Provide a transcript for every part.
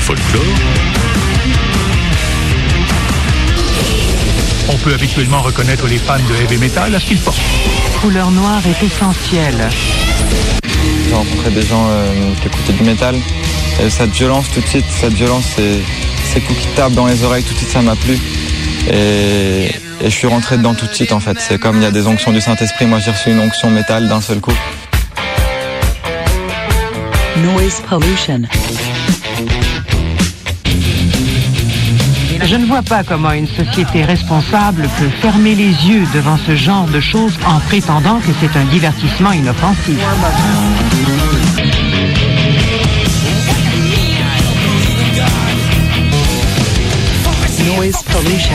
folklore. On peut habituellement reconnaître les fans de heavy metal à ce qu'ils portent. Couleur noire est essentielle. J'ai rencontré des gens qui écoutaient du métal. Et cette violence, tout de suite, ces coups qui tapent dans les oreilles, tout de suite, ça m'a plu. Et je suis rentré dedans tout de suite, en fait. C'est comme il y a des onctions du Saint-Esprit. Moi, j'ai reçu une onction métal d'un seul coup. Noise pollution. Je ne vois pas comment une société responsable peut fermer les yeux devant ce genre de choses en prétendant que c'est un divertissement inoffensif. Noise pollution.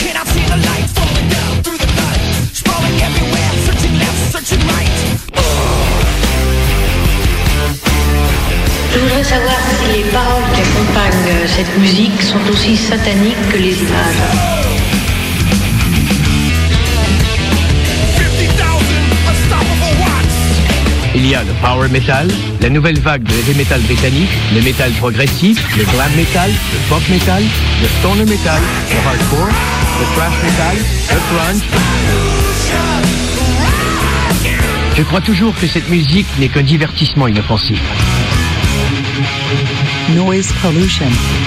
Je voudrais savoir si les paroles qui accompagnent cette musique sont aussi sataniques que les images. Il y a le power metal, la nouvelle vague de heavy metal britannique, le metal progressif, le glam metal, le pop metal, le stoner metal, le hardcore, le thrash metal, le grunge. Je crois toujours que cette musique n'est qu'un divertissement inoffensif. Noise pollution.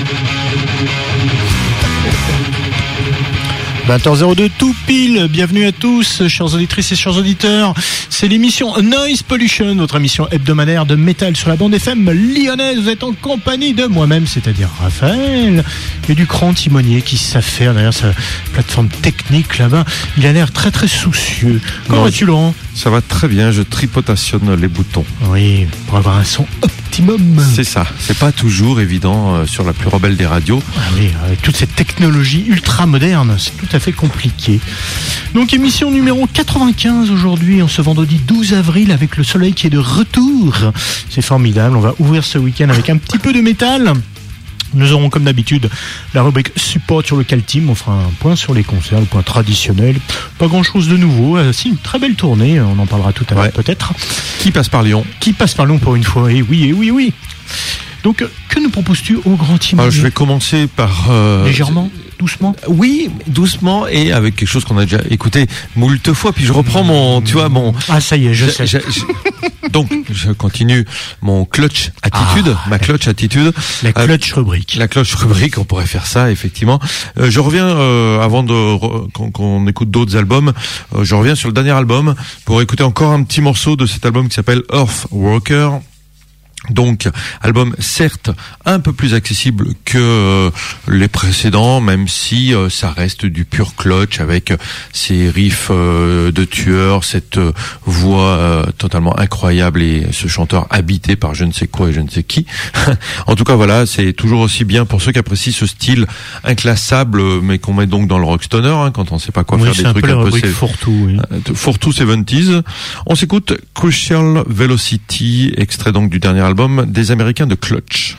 20h02 tout pile, bienvenue à tous, chers auditrices et chers auditeurs. C'est l'émission Noise Pollution, notre émission hebdomadaire de métal sur la bande FM lyonnaise. Vous êtes en compagnie de moi-même, c'est-à-dire Raphaël, et du grand timonier qui s'affaire derrière sa plateforme technique là-bas. Il a l'air très très soucieux. Comment vas-tu, Laurent ? Ça va très bien, je tripotationne les boutons. Oui, pour avoir un son optimum. C'est ça, c'est pas toujours évident sur la plus rebelle des radios. Ah oui, avec toute cette technologie ultra moderne, c'est tout à fait compliqué. Donc émission numéro 95 aujourd'hui, en ce vendredi 12 avril, avec le soleil qui est de retour. C'est formidable, on va ouvrir ce week-end avec un petit peu de métal. Nous aurons comme d'habitude la rubrique support sur le Calteam. On fera un point sur les concerts, le point traditionnel. Pas grand chose de nouveau. Si, une très belle tournée. On en parlera tout à l'heure peut-être. Qui passe par Lyon. Qui passe par Lyon pour une fois. Et oui. Donc, que nous proposes-tu au grand team ? Je vais commencer par... Légèrement, doucement. Oui, doucement et avec quelque chose qu'on a déjà écouté moult fois. Puis je reprends mon... Ah, ça y est, je sais. Donc, je continue mon clutch attitude, ma clutch attitude. La clutch rubrique. La clutch rubrique, on pourrait faire ça, effectivement. Je reviens, avant qu'on écoute d'autres albums, je reviens sur le dernier album pour écouter encore un petit morceau de cet album qui s'appelle Earthwalker. Donc, album certes un peu plus accessible que les précédents, même si ça reste du pur clutch avec ces riffs de tueurs, cette voix totalement incroyable et ce chanteur habité par je ne sais quoi et je ne sais qui. En tout cas, voilà, c'est toujours aussi bien pour ceux qui apprécient ce style inclassable, mais qu'on met donc dans le rockstoner, quand on sait pas quoi faire, des trucs un peu fourre-tout, oui. Fourre-tout 70s. On s'écoute Crucial Velocity, extrait donc du dernier album des Américains de Clutch.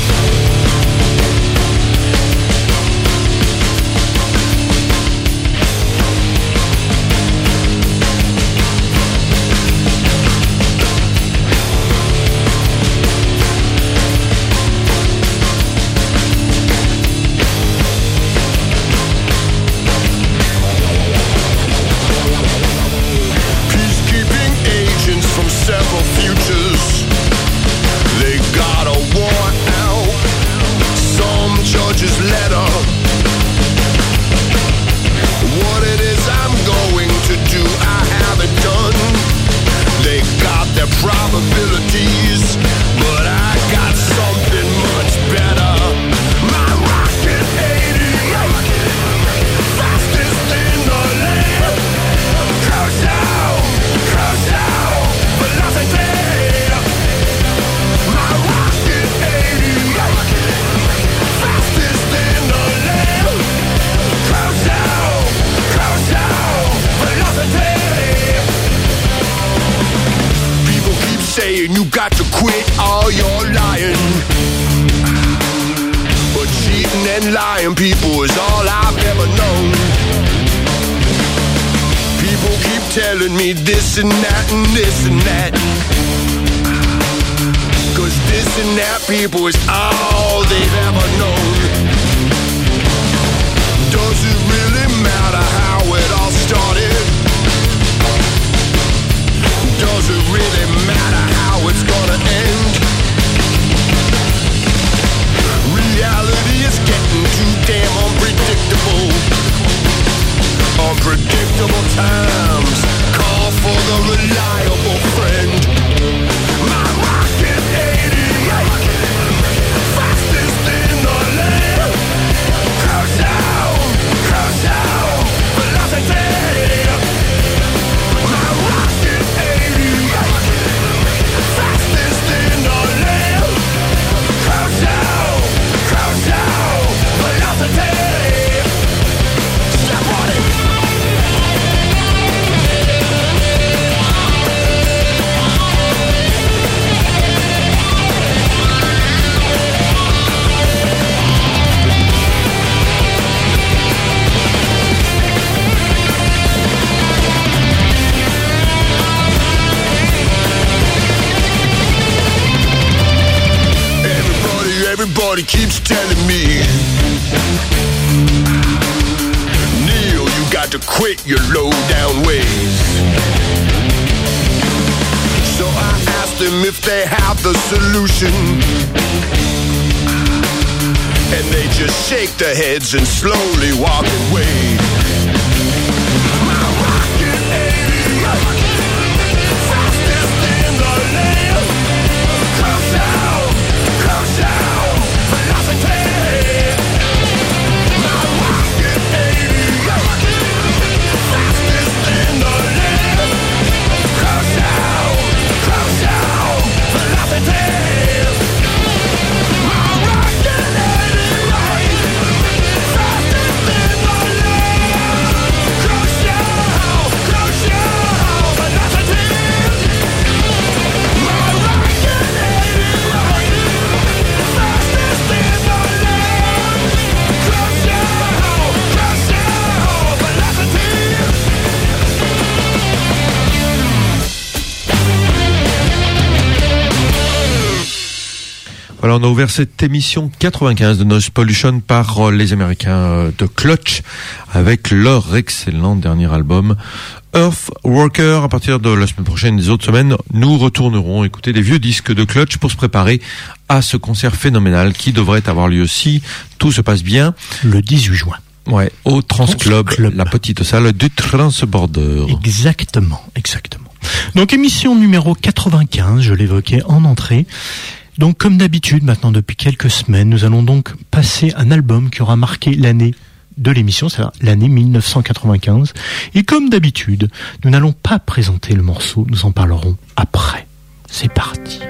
People is all I've ever known. People keep telling me this and that and this and that. 'Cause this and that, people, is all they've ever everybody keeps telling me, Neil, you got to quit your low down ways. So I asked them if they have the solution, and they just shake their heads and slowly walk away. My rocket 88, fastest in the land. Crush out, velocity. My rocket 88, fastest in the land. Crush out, velocity. My rocket 88, fastest in the land. Crush out, velocity. My rocket 88, fastest in the land. Crush out, velocity. Voilà, on a ouvert cette émission 95 de Noise Pollution par les Américains de Clutch avec leur excellent dernier album Earth Worker. À partir de la semaine prochaine, des autres semaines, nous retournerons écouter des vieux disques de Clutch pour se préparer à ce concert phénoménal qui devrait avoir lieu si tout se passe bien. Le 18 juin. Ouais, au Transclub, la petite salle du Transborder. Exactement. Donc émission numéro 95, je l'évoquais en entrée. Donc comme d'habitude, maintenant depuis quelques semaines, nous allons donc passer un album qui aura marqué l'année de l'émission, c'est-à-dire l'année 1995. Et comme d'habitude, nous n'allons pas présenter le morceau, nous en parlerons après. C'est parti.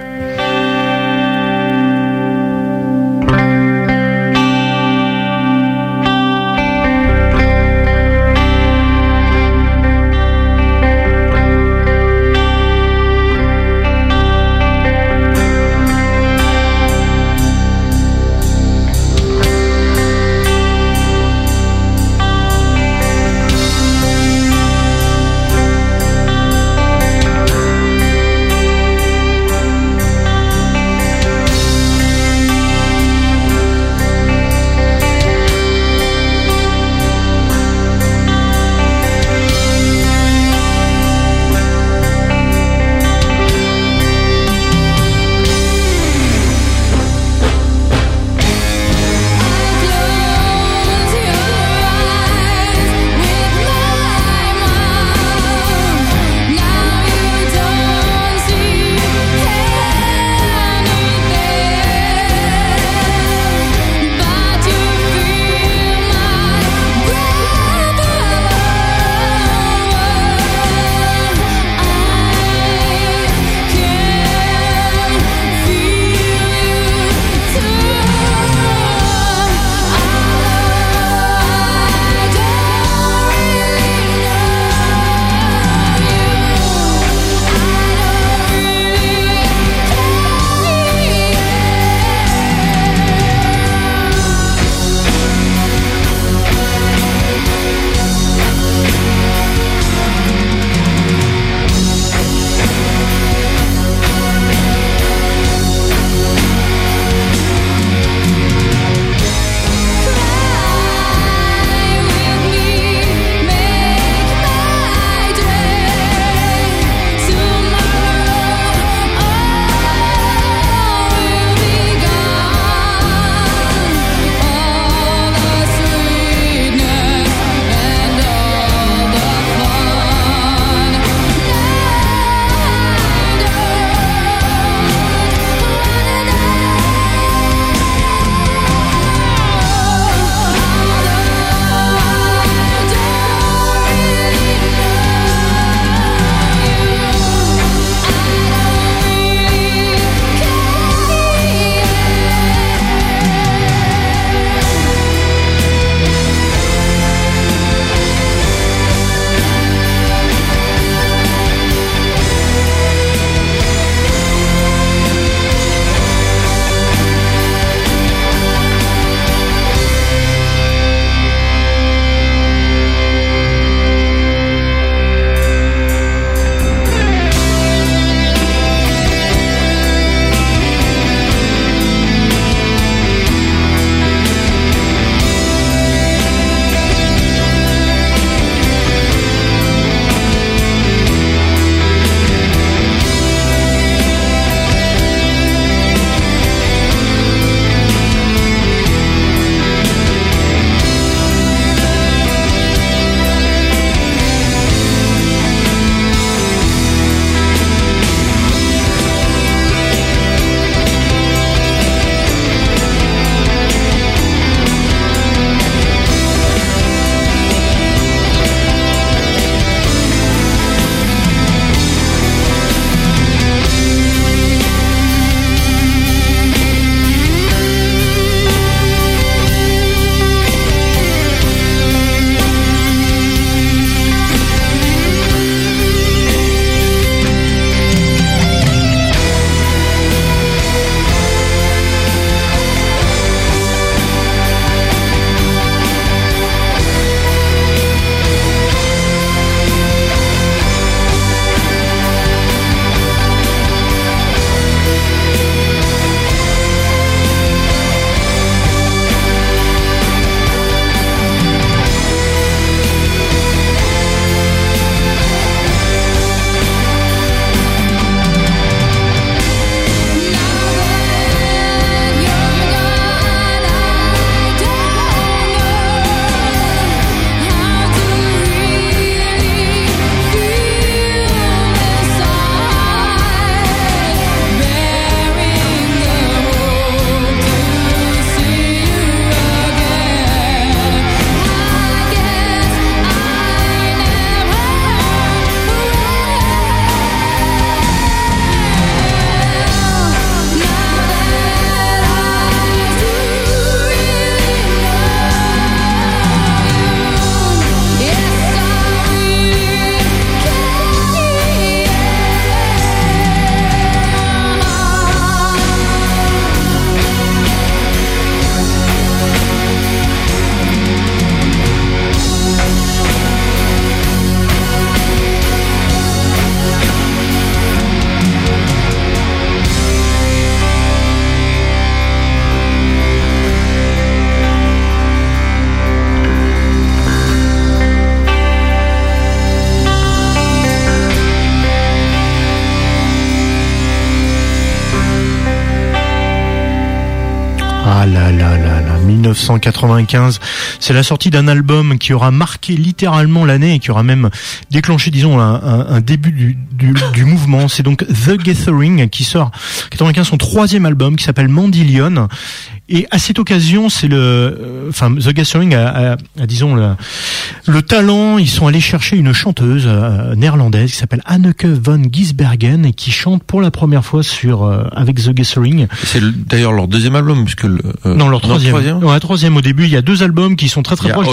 là là là, 1995, c'est la sortie d'un album qui aura marqué littéralement l'année et qui aura même déclenché, disons, un début du mouvement. C'est donc The Gathering qui sort en 95 son 3e album qui s'appelle Mandillion. Et à cette occasion, c'est The Gathering a disons le talent. Ils sont allés chercher une chanteuse néerlandaise qui s'appelle Anneke van Gisbergen et qui chante pour la première fois avec The Gathering. C'est d'ailleurs leur 2e album, puisque non, leur 3e. Ouais, 3e au début. Il y a 2 albums qui sont très très proches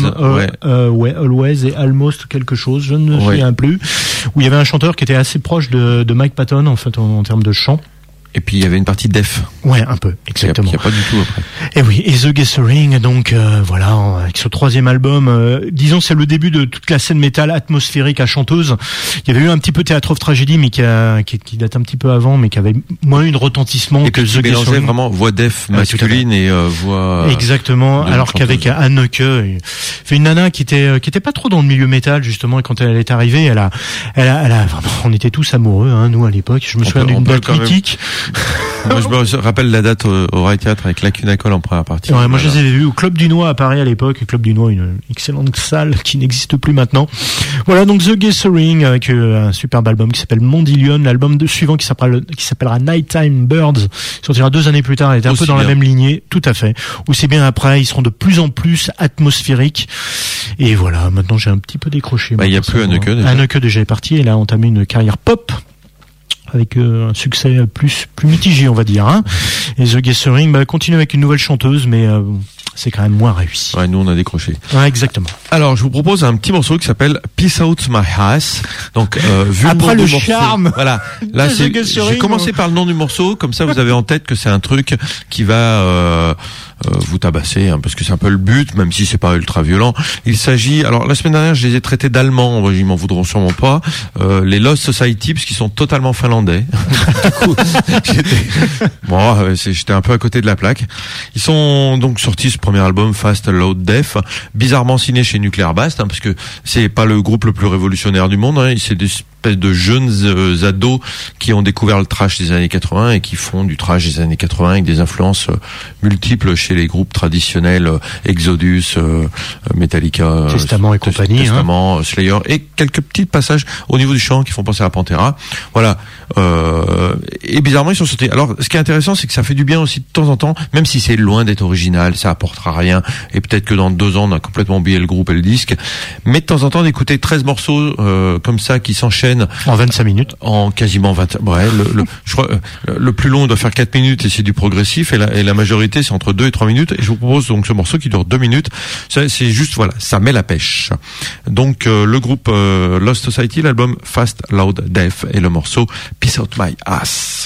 de Always et Almost quelque chose. Je ne me souviens plus. Où il y avait un chanteur qui était assez proche de Mike Patton en fait en termes de chant. Et puis il y avait une partie def. Ouais, un peu, exactement. Il y a pas du tout après. Et oui, et The Gathering, donc voilà, avec ce 3e album, disons c'est le début de toute la scène métal atmosphérique à chanteuse. Il y avait eu un petit peu Theatre of Tragedy, mais qui date un petit peu avant, mais qui avait moins eu de retentissement et que The Gathering. Mélangeait vraiment voix def masculine et voix. Exactement. Alors qu'avec Anneke, fait une nana qui était pas trop dans le milieu métal justement, et quand elle est arrivée, elle a vraiment, on était tous amoureux, hein, nous à l'époque. Je me souviens d'une belle critique. Moi, je me rappelle la date au Rai Théâtre avec Lacunacol en première partie. Ouais, moi je les avais vus au Club du Noix à Paris à l'époque. Le Club du Noix, une excellente salle qui n'existe plus maintenant. Voilà, donc The Gathering avec un superbe album qui s'appelle Mondillion. L'album suivant qui s'appellera Nighttime Birds sortira 2 années plus tard. Il était un peu dans la même lignée, tout à fait. Aussi bien après, ils seront de plus en plus atmosphériques. Et voilà, maintenant j'ai un petit peu décroché. Il y a plus Anneke déjà. Anneke déjà est partie. Elle a entamé une carrière pop. Avec un succès plus mitigé, on va dire. Hein. Et The Gathering continue avec une nouvelle chanteuse, mais c'est quand même moins réussi. Ouais, nous on a décroché. Ouais, exactement. Alors, je vous propose un petit morceau qui s'appelle Peace Out My Ass. Donc, vu après le morceau, charme. voilà. Là, j'ai commencé par le nom du morceau, comme ça vous avez en tête que c'est un truc qui va vous tabasser, hein, parce que c'est un peu le but, même si c'est pas ultra violent. Il s'agit, alors la semaine dernière, je les ai traités d'allemands, ils m'en voudront sûrement pas. Les Lost Society, parce qu'ils sont totalement finlandais. Du coup, j'étais un peu à côté de la plaque. Ils sont donc sortis ce premier album Fast Loud Death, bizarrement signé chez Nuclear Blast, hein, parce que c'est pas le groupe le plus révolutionnaire du monde, hein, c'est des espèces de jeunes ados qui ont découvert le thrash des années 80 et qui font du thrash des années 80 avec des influences multiples chez les groupes traditionnels Exodus, Metallica, Testament et compagnie, Testament, Slayer, et quelques petits passages au niveau du chant qui font penser à Pantera. Voilà. Et bizarrement ils sont sortis. Alors ce qui est intéressant, c'est que ça fait du bien aussi de temps en temps, même si c'est loin d'être original, ça apportera rien, et peut-être que dans 2 ans on a complètement oublié le groupe et le disque, mais de temps en temps d'écouter 13 morceaux comme ça qui s'enchaînent en 25 minutes, en quasiment 20. Ouais, je crois le plus long doit faire 4 minutes et c'est du progressif, et la majorité c'est entre 2 et 3 minutes, et je vous propose donc ce morceau qui dure 2 minutes. C'est juste, voilà, ça met la pêche. Donc le groupe Lost Society, l'album Fast Loud Death et le morceau Peace Out My Ass.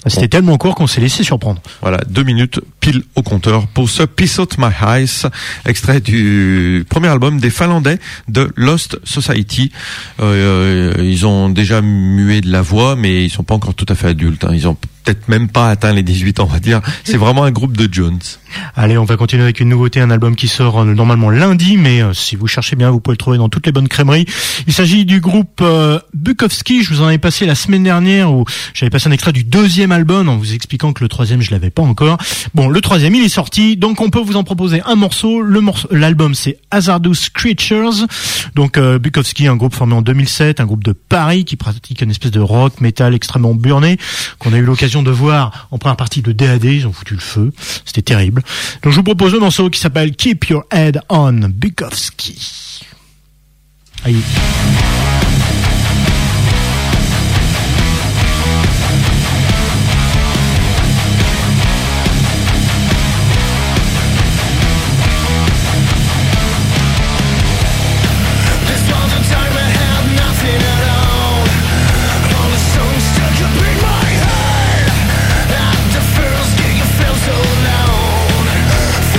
C'était tellement court qu'on s'est laissé surprendre. Voilà, 2 minutes pile au compteur pour ce Piece Out My Eyes, extrait du premier album des Finlandais de Lost Society. Ils ont déjà mué de la voix, mais ils sont pas encore tout à fait adultes. Hein. Ils ont peut-être même pas atteint les 18 ans, on va dire. C'est vraiment un groupe de Jones. Allez, on va continuer avec une nouveauté, un album qui sort normalement lundi, mais si vous cherchez bien, vous pouvez le trouver dans toutes les bonnes crèmeries. Il s'agit du groupe Bukowski. Je vous en avais passé la semaine dernière où j'avais passé un extrait du deuxième album en vous expliquant que le troisième, je l'avais pas encore. Bon, le troisième, il est sorti, donc on peut vous en proposer un morceau. L'album, c'est Hazardous Creatures. Donc Bukowski, un groupe formé en 2007, un groupe de Paris qui pratique une espèce de rock, metal extrêmement burné, qu'on a eu l'occasion de voir en première partie de DAD. Ils ont foutu le feu. C'était terrible. Donc je vous propose un morceau qui s'appelle Keep Your Head On, Bukowski. Aïe.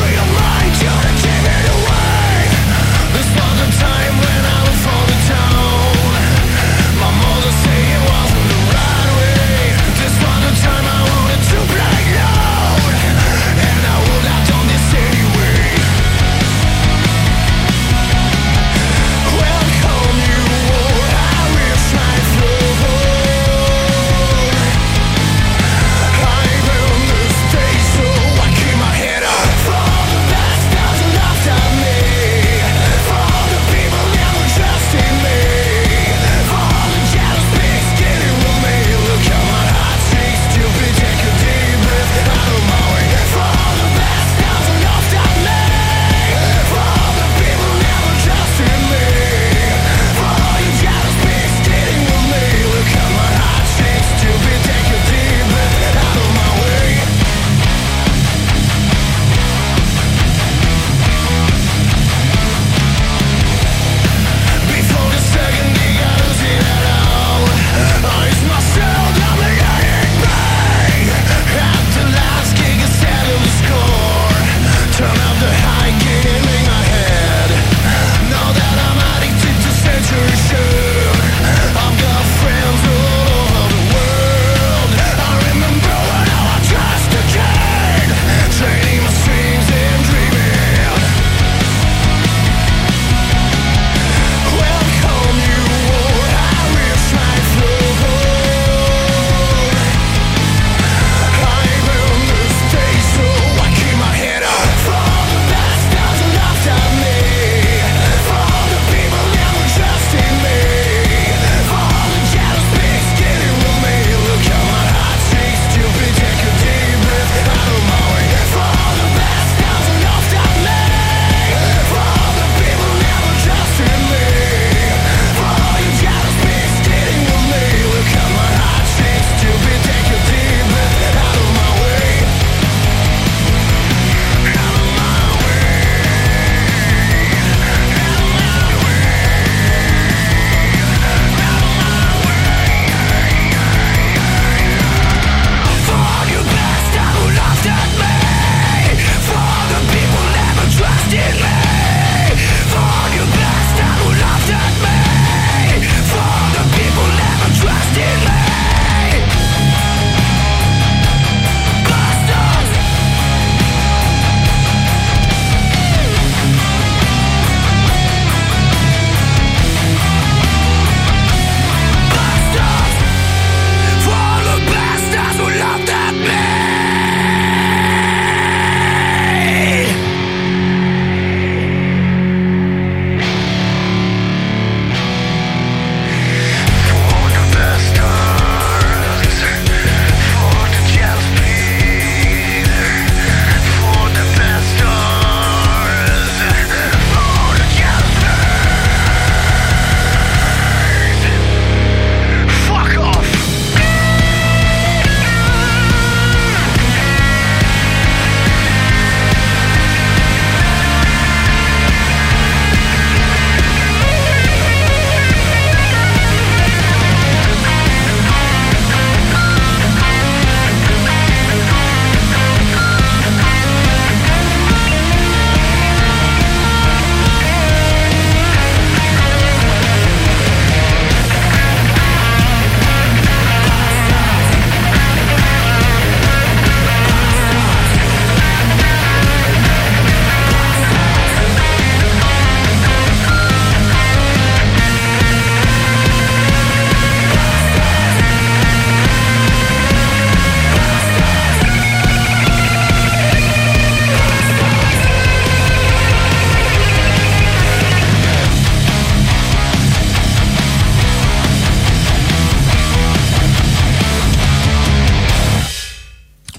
This was the time when I was for the town.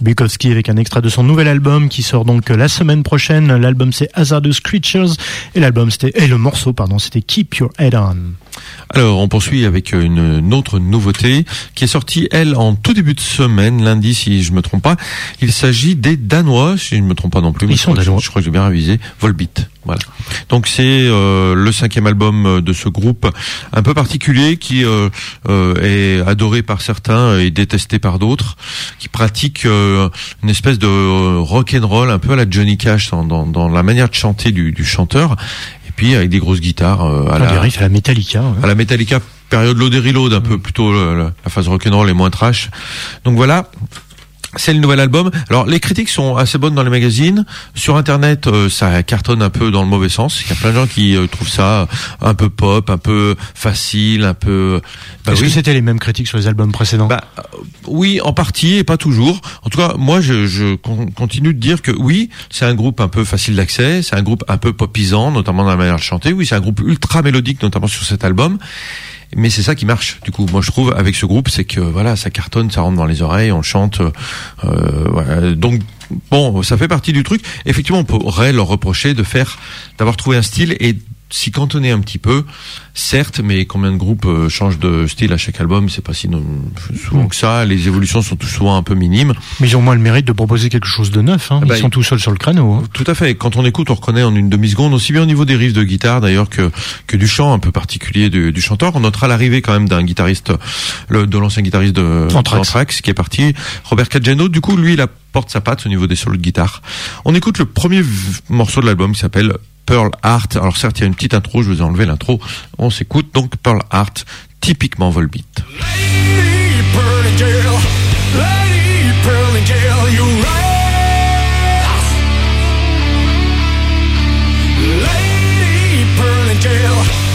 Bukowski avec un extrait de son nouvel album qui sort donc la semaine prochaine. L'album c'est Hazardous Creatures et le morceau c'était Keep Your Head On. Alors, on poursuit avec une autre nouveauté qui est sortie, elle, en tout début de semaine, lundi, si je me trompe pas. Il s'agit des Danois, si je ne me trompe pas non plus. Ils sont danois. Je crois que j'ai bien révisé. Volbeat. Voilà. Donc c'est le 5e album de ce groupe un peu particulier qui est adoré par certains et détesté par d'autres, qui pratique une espèce de rock and roll un peu à la Johnny Cash dans la manière de chanter du chanteur. Puis avec des grosses guitares à la Metallica. Ouais. À la Metallica, période Load et Reload, un peu plutôt la phase rock'n'roll et moins trash. Donc voilà, c'est le nouvel album. Alors les critiques sont assez bonnes dans les magazines. Sur Internet, ça cartonne un peu dans le mauvais sens. Il y a plein de gens qui trouvent ça un peu pop, un peu facile, un peu... Est-ce que c'était les mêmes critiques sur les albums précédents ? Oui, en partie, et pas toujours. En tout cas, moi, je continue de dire que oui, c'est un groupe un peu facile d'accès, c'est un groupe un peu popisant, notamment dans la manière de chanter. Oui, c'est un groupe ultra mélodique, notamment sur cet album. Mais c'est ça qui marche, du coup. Moi, je trouve, avec ce groupe, c'est que, voilà, ça cartonne, ça rentre dans les oreilles, on chante, voilà. Donc, bon, ça fait partie du truc. Effectivement, on pourrait leur reprocher d'avoir trouvé un style et s'y cantonner un petit peu, certes, mais combien de groupes changent de style à chaque album, c'est pas si souvent que ça, les évolutions sont tout souvent un peu minimes. Mais ils ont moins le mérite de proposer quelque chose de neuf, hein. Ils sont tout seuls sur le créneau. Hein. Tout à fait, quand on écoute, on reconnaît en une demi-seconde, aussi bien au niveau des riffs de guitare d'ailleurs que du chant un peu particulier du chanteur. On notera l'arrivée quand même d'un guitariste, de l'ancien guitariste de Anthrax qui est parti, Robert Caggiano. Du coup, lui, il apporte sa patte au niveau des solos de guitare. On écoute le premier morceau de l'album qui s'appelle Pearl Heart. Alors certes, il y a une petite intro, je vous ai enlevé l'intro. On s'écoute donc Pearl Heart, typiquement Volbeat. Lady Pearl Angel, Lady Pearl Angel, you rise. Lady Pearl Angel,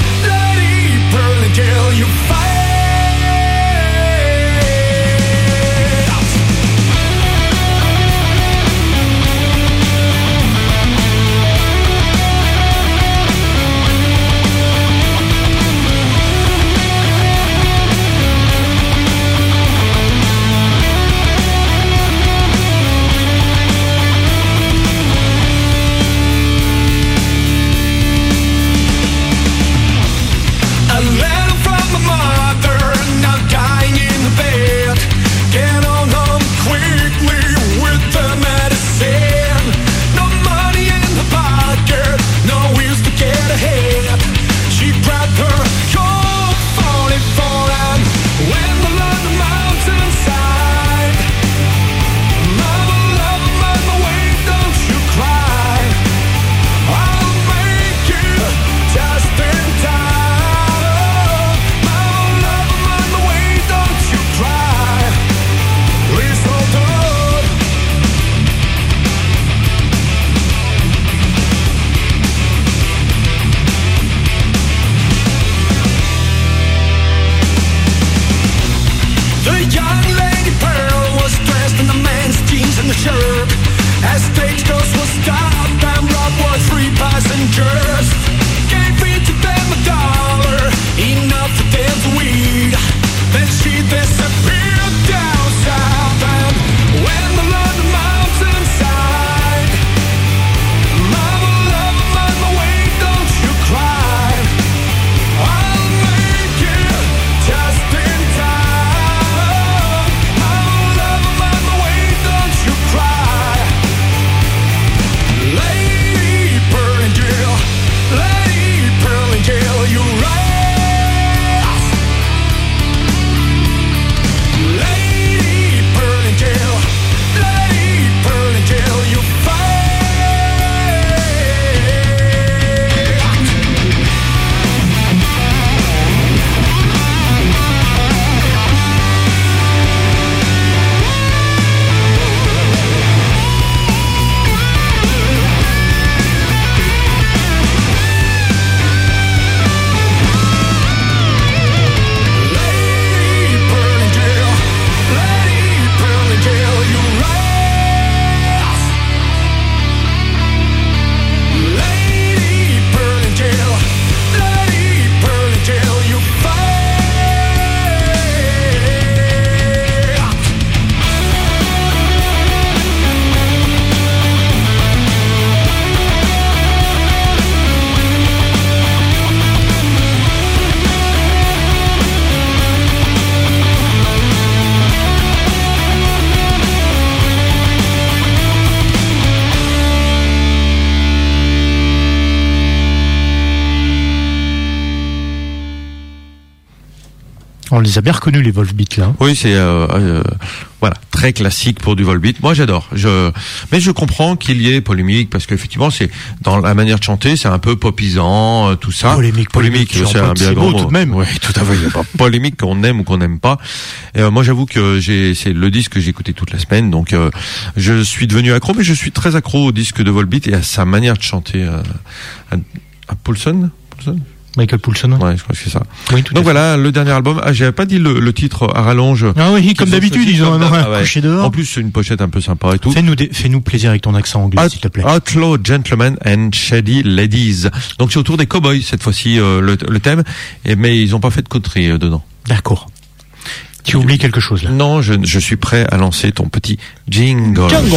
Lady Pearl Angel, you fight. Lady Pearl Angel. On les a bien reconnus, les Volbeat, là. Oui, c'est voilà, très classique pour du Volbeat. Moi, j'adore. Mais je comprends qu'il y ait polémique parce qu'effectivement, c'est dans la manière de chanter, c'est un peu popisant, tout ça. Polémique, c'est un bien grand mot tout de même. Oui, tout à fait. Il y a pas polémique qu'on aime ou qu'on n'aime pas. Et moi, j'avoue que c'est le disque que j'ai écouté toute la semaine, donc je suis devenu accro, mais je suis très accro au disque de Volbeat et à sa manière de chanter. À Poulsen. Michael Poulsen. Ouais, je crois que c'est ça. Oui, donc voilà, le dernier album. Ah, j'avais pas dit le titre à rallonge. Ah oui, comme d'habitude, ils ont couché dehors. En plus, c'est une pochette un peu sympa et tout. Fais-nous plaisir avec ton accent anglais, s'il te plaît. Outlaw Gentlemen and Shady Ladies. Donc c'est autour des cowboys cette fois-ci le thème, mais ils ont pas fait de country dedans. D'accord. Tu oublies quelque chose là. Non, je suis prêt à lancer ton petit jingle. Jingle.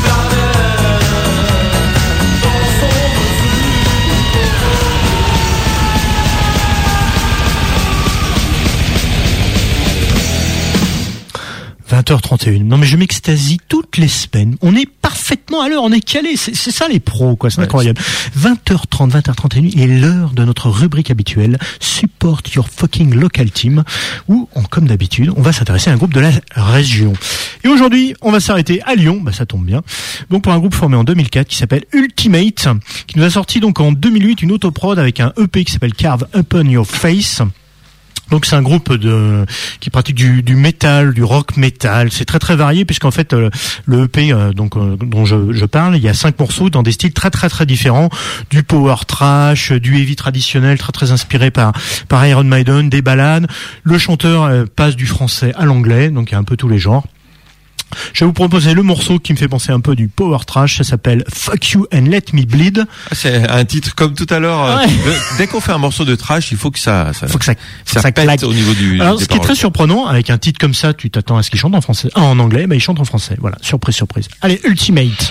20h31. Non mais je m'extasie toutes les semaines. On est parfaitement à l'heure, on est calé. C'est ça les pros, quoi. C'est incroyable. 20h30, 20h31 est l'heure de notre rubrique habituelle Support Your Fucking Local Team, où, comme d'habitude, on va s'intéresser à un groupe de la région. Et aujourd'hui, on va s'arrêter à Lyon. Bah ça tombe bien. Donc pour un groupe formé en 2004 qui s'appelle Ultimate, qui nous a sorti donc en 2008 une autoprod avec un EP qui s'appelle Carve Upon Your Face. Donc c'est un groupe qui pratique du métal, du rock métal. C'est très très varié puisqu'en fait le EP dont je parle, il y a 5 morceaux dans des styles très très très différents, du power thrash, du heavy traditionnel très très inspiré par Iron Maiden, des ballades. Le chanteur passe du français à l'anglais, donc il y a un peu tous les genres. Je vais vous proposer le morceau qui me fait penser un peu du power trash. Ça s'appelle Fuck You and Let Me Bleed. C'est un titre comme tout à l'heure. Ouais. Dès qu'on fait un morceau de trash, il faut que ça pète claque au niveau du. Alors, ce qui est très surprenant avec un titre comme ça, tu t'attends à ce qu'il chante en français, en anglais, mais il chante en français. Voilà, surprise, surprise. Allez, Ultimate.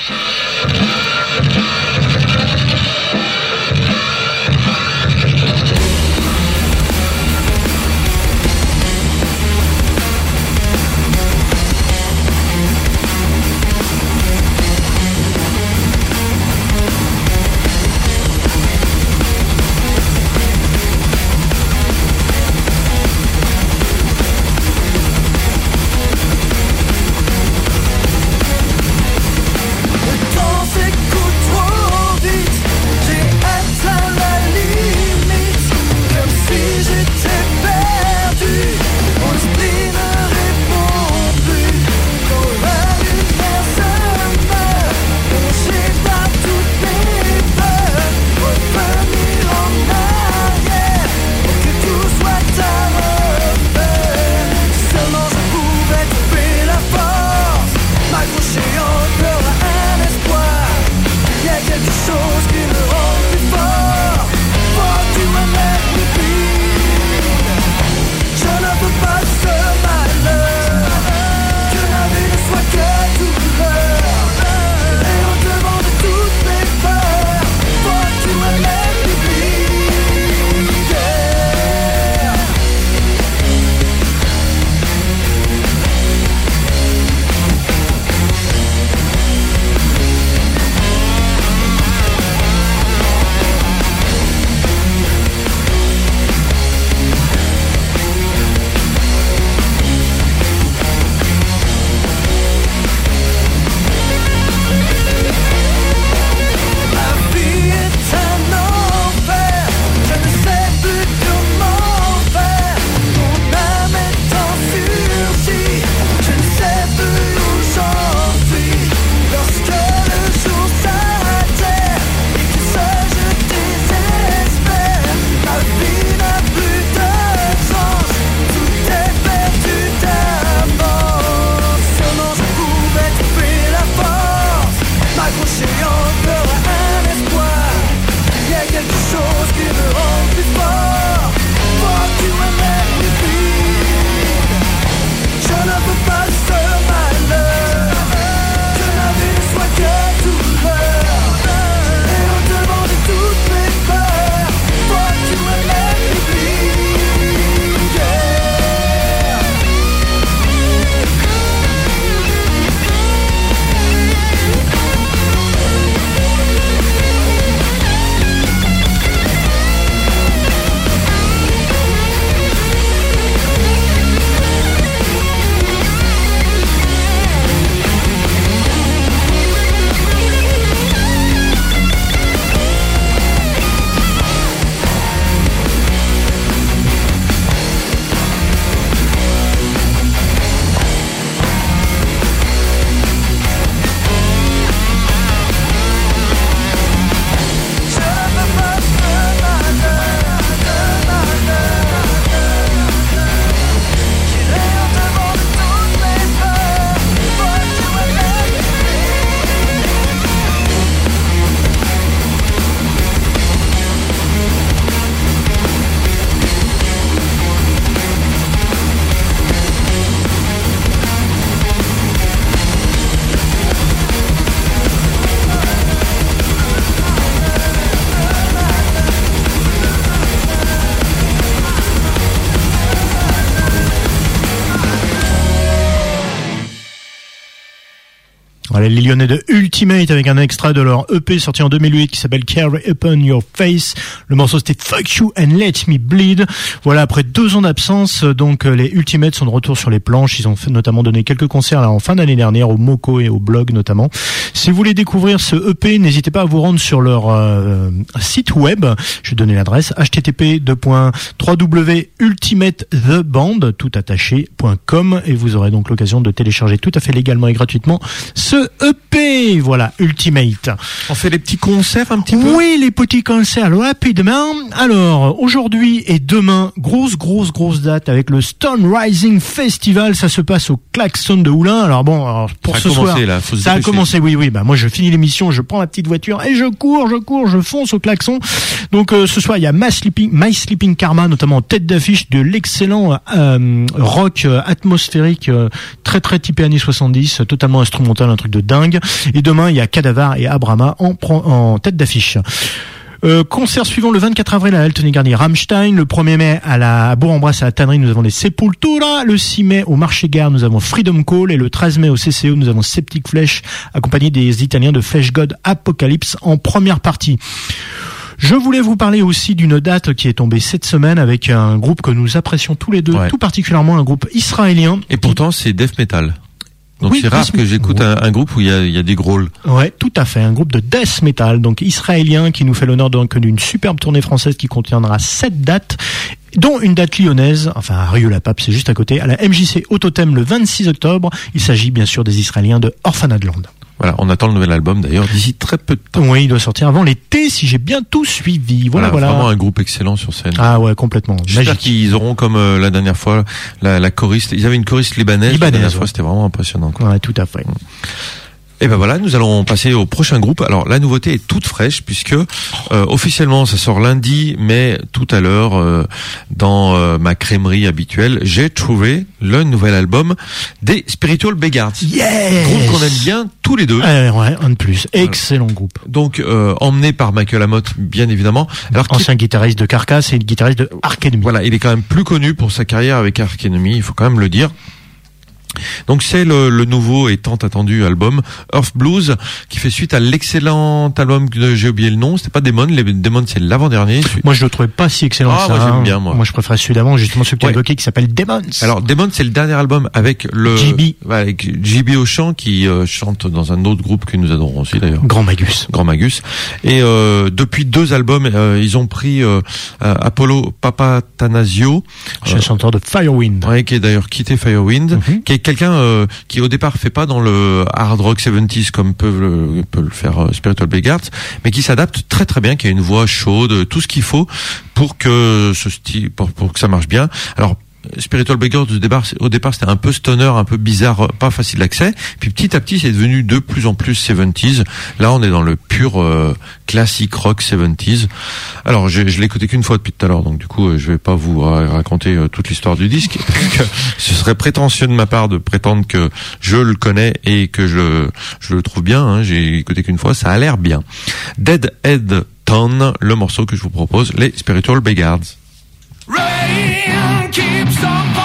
Voilà, les Lyonnais de Ultimate avec un extrait de leur EP sorti en 2008 qui s'appelle Carry Upon Your Face. Le morceau c'était Fuck You and Let Me Bleed. Voilà, après 2 ans d'absence, donc les Ultimates sont de retour sur les planches. Ils ont notamment donné quelques concerts là en fin d'année dernière au Moco et au Blog notamment. Si vous voulez découvrir ce EP, n'hésitez pas à vous rendre sur leur site web. Je vais donner l'adresse http://ultimatetheband.com et vous aurez donc l'occasion de télécharger tout à fait légalement et gratuitement ce EP. Voilà, Ultimate. On fait les petits concerts un petit peu. Oui, les petits concerts rapidement. Alors, aujourd'hui et demain, grosse date avec le Stone Rising Festival. Ça se passe au Klaxon de Oulin. Alors bon, pour ce soir, ça a commencé. Oui. Bah moi, je finis l'émission, je prends ma petite voiture et je cours, je fonce au Klaxon. Donc ce soir, il y a My Sleeping Karma, notamment en tête d'affiche de l'excellent rock atmosphérique, très typé années 70, totalement instrumental, un truc de dingue. Et demain, il y a Cadavar et Abrama en tête d'affiche. Concert suivant le 24 avril à Altony-Garnier, Rammstein. Le 1er mai à Bourg-en-Bresse à la Tannerie, nous avons les Sepultura. Le 6 mai au Marché-Gare, nous avons Freedom Call. Et le 13 mai au CCO, nous avons Septic Flesh, accompagné des Italiens de Flesh God Apocalypse en première partie. Je voulais vous parler aussi d'une date qui est tombée cette semaine avec un groupe que nous apprécions tous les deux, tout particulièrement un groupe israélien. Et pourtant, c'est death metal. Donc c'est rare que j'écoute un groupe où il y a des growls. Ouais, tout à fait, un groupe de death metal, donc israélien, qui nous fait l'honneur d'une superbe tournée française qui contiendra 7 dates, dont une date lyonnaise, enfin à Rieux-la-Pape, c'est juste à côté, à la MJC Autothème le 26 octobre. Il s'agit bien sûr des Israéliens de Orphanadland. Voilà, on attend le nouvel album d'ailleurs d'ici très peu de temps. Oui, il doit sortir avant l'été si j'ai bien tout suivi. Voilà. Vraiment un groupe excellent sur scène. Ah ouais, complètement. J'espère qu'ils auront comme la dernière fois la choriste. Ils avaient une choriste libanaise. La dernière fois, c'était vraiment impressionnant, quoi. Ouais, tout à fait. Et ben voilà, nous allons passer au prochain groupe. Alors la nouveauté est toute fraîche puisque officiellement ça sort lundi, mais tout à l'heure dans ma crèmerie habituelle, j'ai trouvé le nouvel album des Spiritual Beggars. Yes, groupe qu'on aime bien tous les deux. Ouais, un de plus. Excellent groupe. Donc emmené par Michael Amott, bien évidemment. Alors ancien guitariste de Carcass et guitariste de Ark Enemy. Voilà, il est quand même plus connu pour sa carrière avec Ark Enemy, il faut quand même le dire. Donc c'est le nouveau et tant attendu album Earth Blues qui fait suite à l'excellent album que j'ai oublié le nom, c'était pas Demon, Demon c'est l'avant-dernier. Moi je le trouvais pas si excellent que ça. Moi j'aime bien moi. Moi je préfère celui d'avant, justement celui que tu as évoqué qui s'appelle Demons. Alors Demon c'est le dernier album avec avec JB au chant qui chante dans un autre groupe que nous adorons aussi d'ailleurs. Grand Magus. Et depuis 2 albums, ils ont pris Apollo Papatanasio, chanteur de Firewind. Ouais, qui est d'ailleurs quitté Firewind, qui est quelqu'un qui au départ fait pas dans le hard rock 70s comme peut le faire Spiritual Beggars, mais qui s'adapte très très bien, qui a une voix chaude, tout ce qu'il faut pour que ce style, pour que ça marche bien. Alors Spiritual Beggars au départ c'était un peu stoner, un peu bizarre, pas facile d'accès, puis petit à petit c'est devenu de plus en plus 70s. Là on est dans le pur classique rock 70s. Alors je l'ai écouté qu'une fois depuis tout à l'heure, donc du coup je vais pas vous raconter toute l'histoire du disque, parce que ce serait prétentieux de ma part de prétendre que je le connais et que je le trouve bien, hein. J'ai écouté qu'une fois, ça a l'air bien. Deadhead Town, le morceau que je vous propose, les Spiritual Beggars. Rain keeps on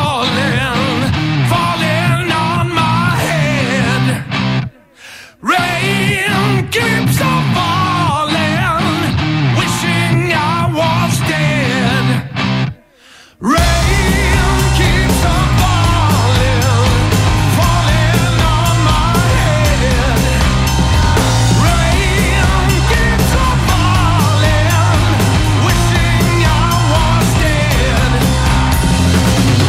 falling on my head. Rain keeps on falling, wishing I was dead. Rain keeps on falling on my head. Rain keeps on falling, wishing I was dead.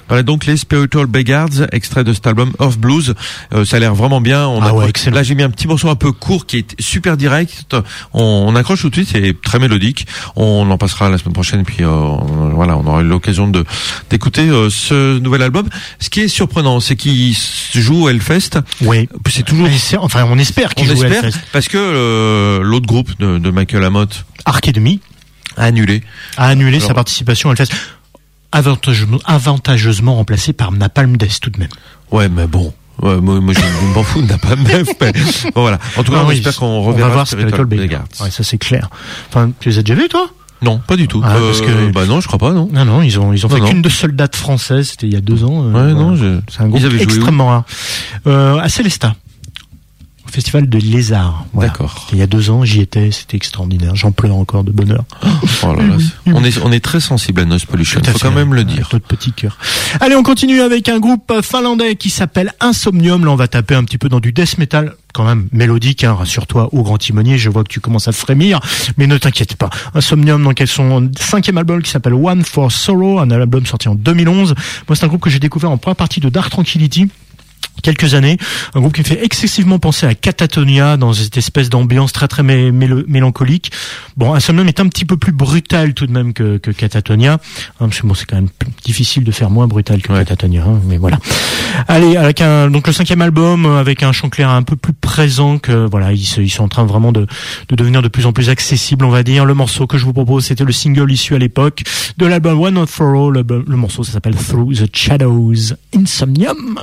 Voilà donc les Spiritual Beggars, extrait de cet album Earth Blues. Ça a l'air vraiment bien. Excellent. Là j'ai mis un petit morceau un peu court qui est super direct. On accroche tout de suite, c'est très mélodique. On en passera la semaine prochaine, puis voilà, on aura eu l'occasion d'écouter ce nouvel album. Ce qui est surprenant, c'est qu'il se joue au Hellfest. Oui. C'est toujours. Enfin, on espère qu'il joue au Hellfest. Parce que l'autre groupe de Michael Amott, Arc Enemy, a annulé sa participation au Hellfest. Avantageusement remplacé par Napalm Death tout de même. Ouais, mais bon. Ouais, moi je m'en fous de Napalm Death. Mais bon, voilà. En tout cas, on espère qu'on reverra va voir Spiritual Beggars. Ouais, ça c'est clair. Enfin, tu les as déjà vus, toi? Non, pas du tout. Parce que non, je crois pas, non. Non, ils ont fait qu'une de seule date française, c'était il y a 2 ans. C'est un groupe extrêmement rare. À Célestat. Au Festival de Lézard. Voilà. D'accord. Il y a 2 ans, j'y étais, c'était extraordinaire. J'en pleure encore de bonheur. Oh là là, on est très sensible à Noise Pollution. Faut quand même le dire. Notre petit cœur. Allez, on continue avec un groupe finlandais qui s'appelle Insomnium. Là, on va taper un petit peu dans du death metal. Quand même mélodique, hein, rassure-toi, au grand timonier, je vois que tu commences à frémir, mais ne t'inquiète pas. Insomnium, donc elles sont 5e album qui s'appelle One for Sorrow, un album sorti en 2011. Moi, c'est un groupe que j'ai découvert en première partie de Dark Tranquillity. Quelques années, un groupe qui me fait excessivement penser à Catatonia dans cette espèce d'ambiance très mélancolique. Bon, Insomnium est un petit peu plus brutal tout de même que Catatonia, hein, parce que bon, c'est quand même difficile de faire moins brutal que Catatonia, hein, mais voilà. Allez, avec donc le 5e album avec un chant clair un peu plus présent que voilà, ils sont en train vraiment de devenir de plus en plus accessibles, on va dire. Le morceau que je vous propose, c'était le single issu à l'époque de l'album One Not For All. Le morceau, ça s'appelle Through the Shadows. Insomnium.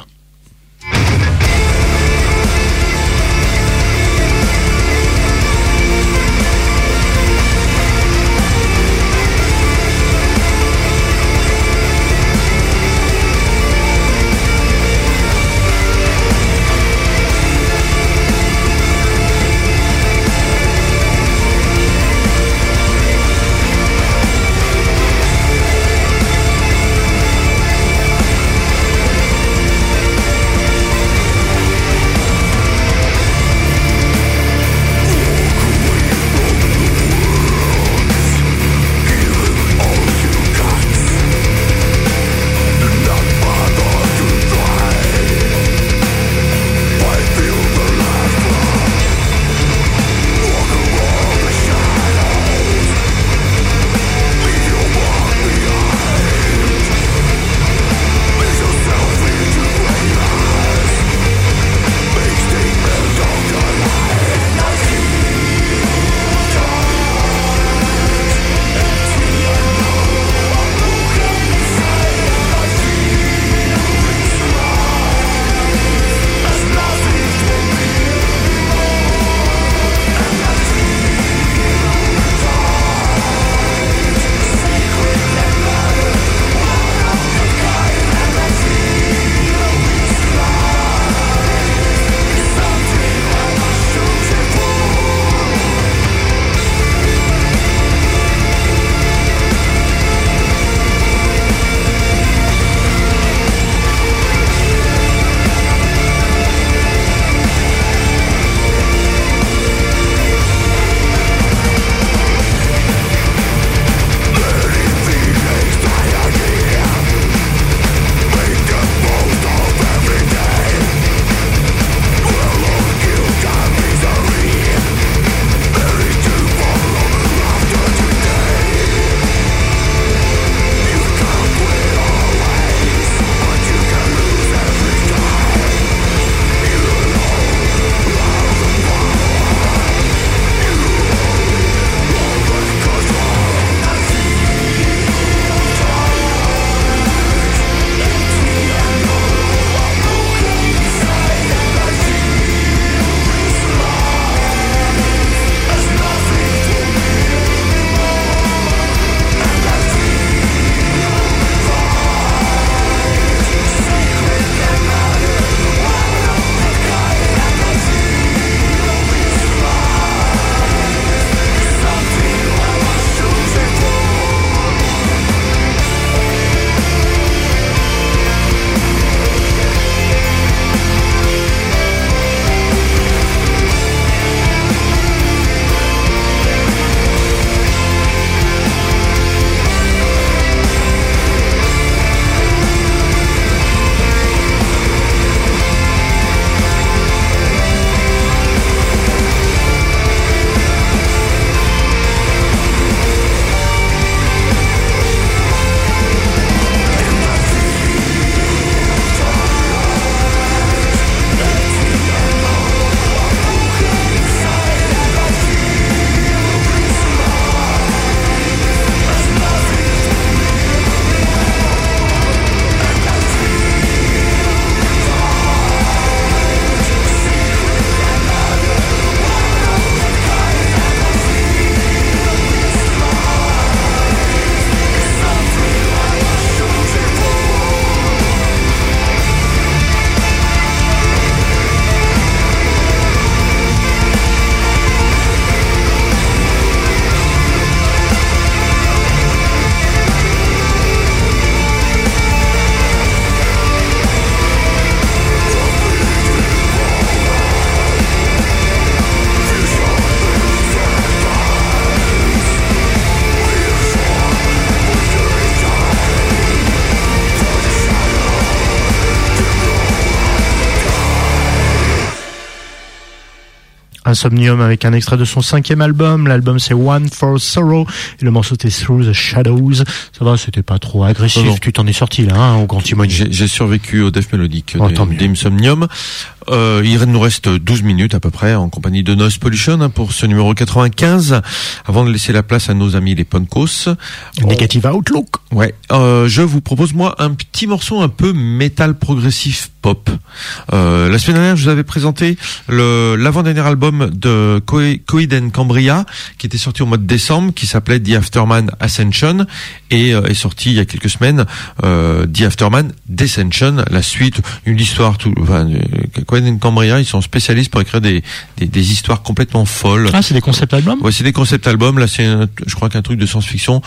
Insomnium avec un extrait de son 5e album. L'album c'est One for Sorrow et le morceau c'était Through the Shadows. Ça va, c'était pas trop agressif. Non. Tu t'en es sorti là, au Grand Timonier. J'ai survécu au Death Melodic Tant mieux. d'Insomnium. Il nous reste 12 minutes à peu près en compagnie de Noise Pollution pour ce numéro 95. Avant de laisser la place à nos amis les Punkos. Negative Outlook. Ouais. Je vous propose moi un petit morceau un peu métal progressif pop. La semaine dernière, je vous avais présenté l'avant-dernier album de Coheed and Cambria qui était sorti au mois de décembre, qui s'appelait The Afterman Ascension et est sorti il y a quelques semaines The Afterman Descension, la suite, une histoire Coheed and Cambria, ils sont spécialistes pour écrire des histoires complètement folles. Ah, c'est des concept albums? Ouais, c'est des concept albums. Là, c'est je crois qu'un truc de science-fiction,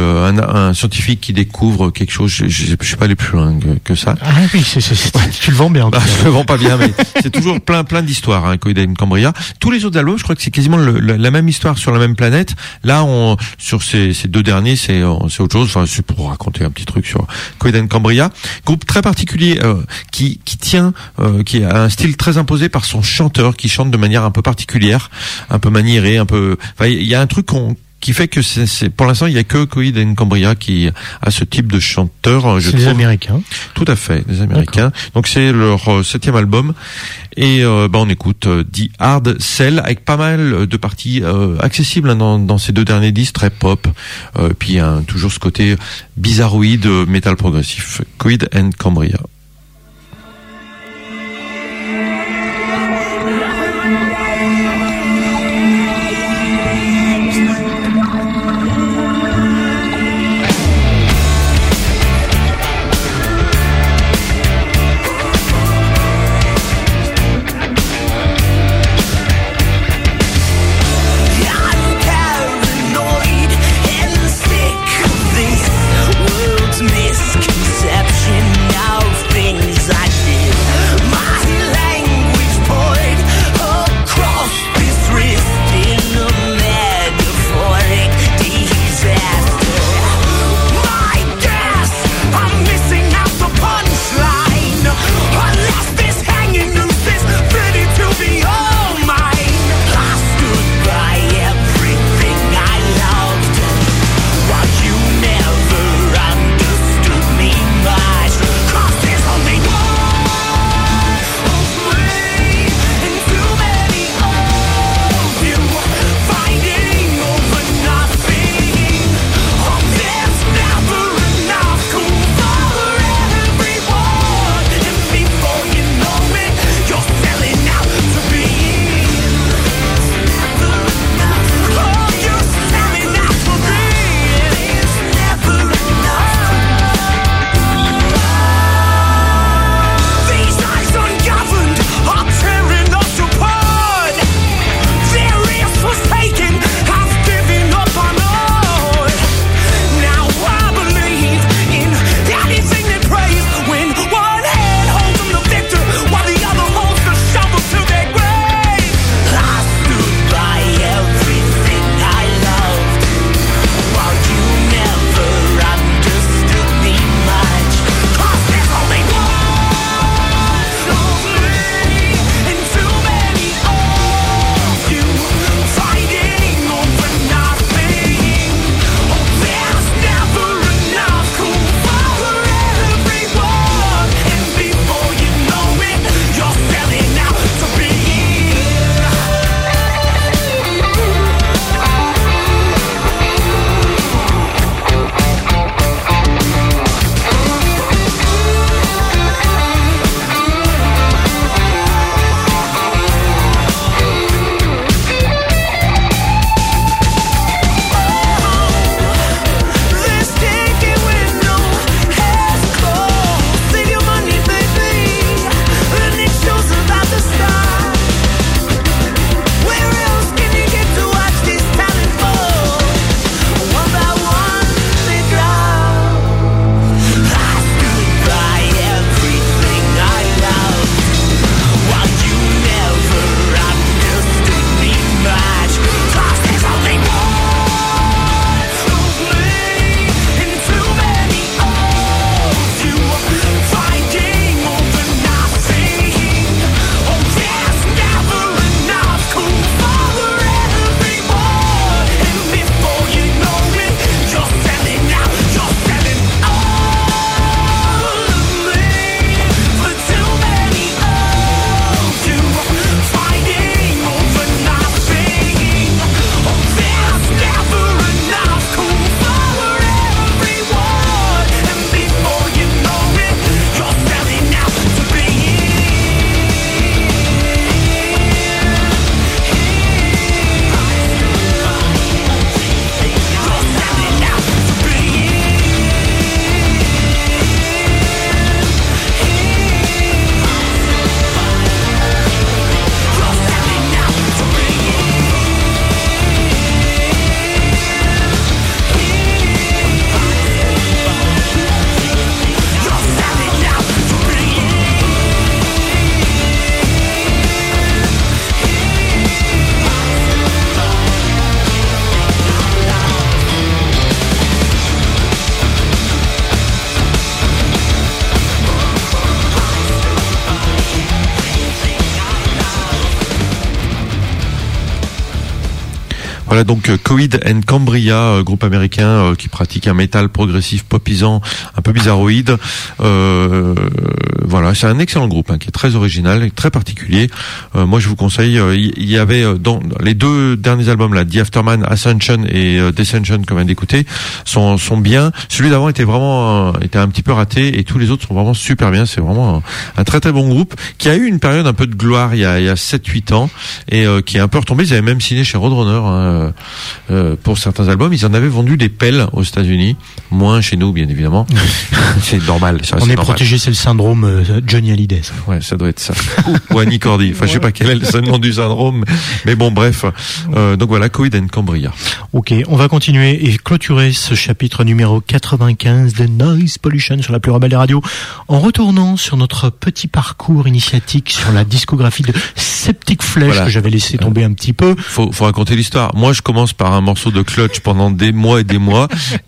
un scientifique qui découvre quelque chose. Je suis pas allé plus loin que ça. Ah oui, tu le vends bien. Je le vends pas bien, mais c'est toujours plein d'histoires, hein, Coheed and Cambria. Tous les autres albums, je crois que c'est quasiment la même histoire sur la même planète. Là, sur ces deux derniers, c'est autre chose. Enfin, c'est pour raconter un petit truc sur Coheed and Cambria. Groupe très particulier, qui a un style très imposé par son chanteur, qui chante de manière un peu particulière, un peu maniérée, enfin, il y a un truc qui fait que c'est pour l'instant il y a que Coheed and Cambria qui a ce type de chanteur. C'est des Américains. Tout à fait, des Américains. D'accord. Donc c'est leur 7e album et on écoute The Hard Sell avec pas mal de parties accessibles hein, dans ces deux derniers disques très pop. Puis toujours ce côté bizarroïde métal progressif. Coheed and Cambria. Misconception of Voilà donc Coheed and Cambria, groupe américain qui pratique un métal progressif popisant, un peu bizarroïde. Voilà, c'est un excellent groupe qui est très original et très particulier. Moi je vous conseille, il y avait dans les deux derniers albums là, The Afterman, Ascension et Descension qu'on vient d'écouter sont bien. Celui d'avant était un petit peu raté et tous les autres sont vraiment super bien. C'est vraiment un très très bon groupe qui a eu une période un peu de gloire il y a 7-8 ans et qui est un peu retombé. Ils avaient même signé chez Roadrunner pour certains albums. Ils en avaient vendu des pelles aux États-Unis, moins chez nous bien évidemment. C'est normal. On est protégé, c'est le syndrome Johnny Hallyday. Ouais, ça doit être ça. Ou Annie Cordy. Enfin, je sais pas quel est le nom du syndrome, mais bon, bref. Donc voilà, Coheed and Cambria. Ok, on va continuer et clôturer ce chapitre numéro 95 de Noise Pollution sur la plus rebelle des radios en retournant sur notre petit parcours initiatique sur la discographie de Septic Flesh que j'avais laissé tomber un petit peu. Faut raconter l'histoire. Moi, je commence par un morceau de Clutch pendant des mois et des mois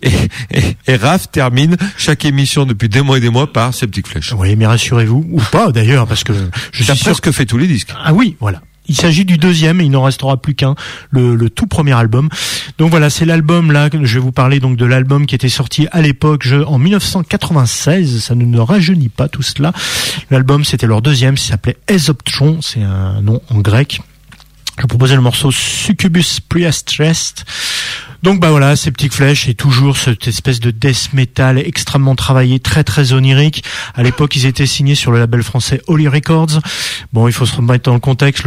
et Raph termine chaque émission depuis des mois et des mois par Septic Flesh. Oui, mais rassurez-vous, ou pas d'ailleurs, parce que je suis sûr que fait tous les disques. Ah oui, voilà. Il s'agit du deuxième et il n'en restera plus qu'un, le tout premier album. Donc voilà, c'est l'album là, je vais vous parler donc de l'album qui était sorti à l'époque en 1996, ça ne nous rajeunit pas tout cela. L'album c'était leur deuxième, ça s'appelait Aesoptron, c'est un nom en grec. Je vous proposais le morceau Succubus Priastrest. Donc bah voilà, Septic Flesh est toujours cette espèce de death metal extrêmement travaillé, très très onirique. À l'époque, ils étaient signés sur le label français Holy Records. Bon, il faut se remettre dans le contexte,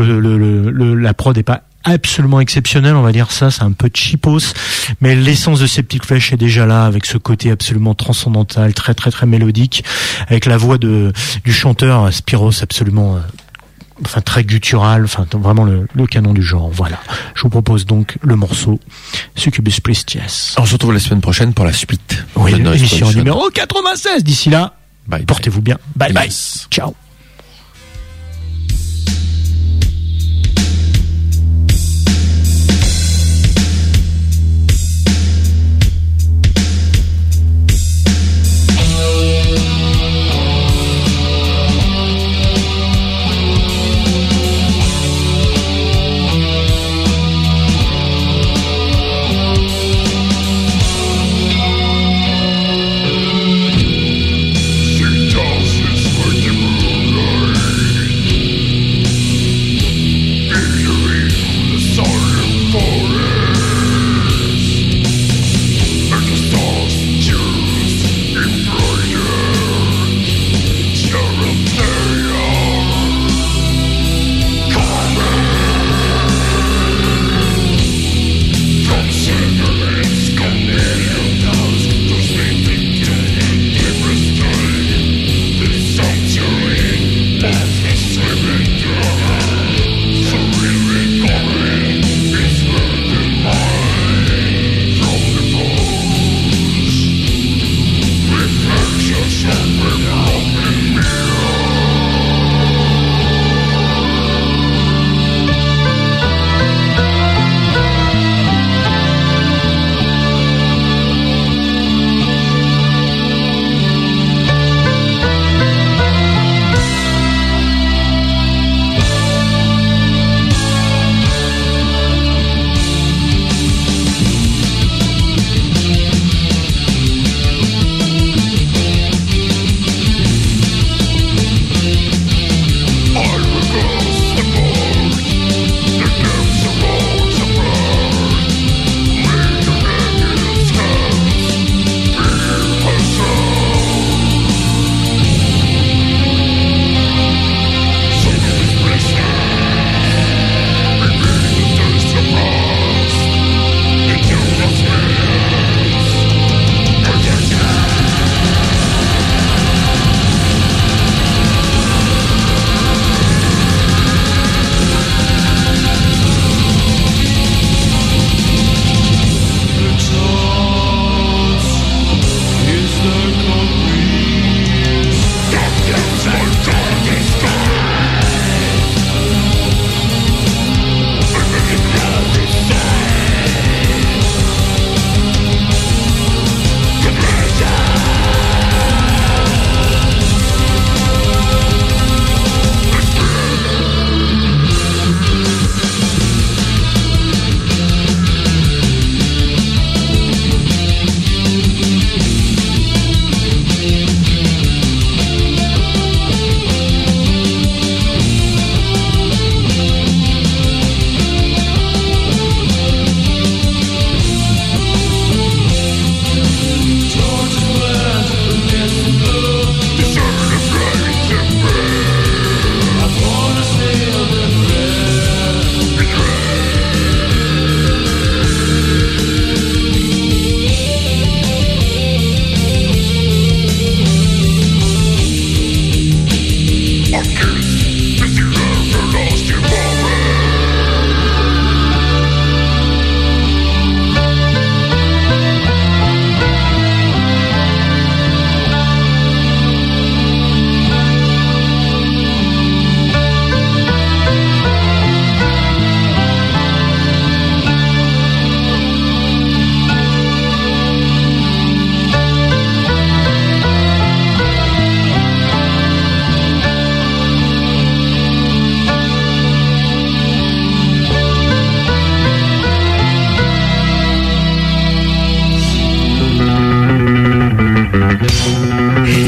la prod est pas absolument exceptionnelle, on va dire ça, c'est un peu cheapos, mais l'essence de Septic Flesh est déjà là, avec ce côté absolument transcendantal, très très très mélodique, avec la voix du chanteur Spiros absolument très guttural, vraiment le canon du genre. Voilà. Je vous propose donc le morceau Succubus Priestess. On se retrouve la semaine prochaine pour la suite. Oui, l'émission numéro 96. D'ici là, portez-vous bien. Bye bye. Yes. Ciao.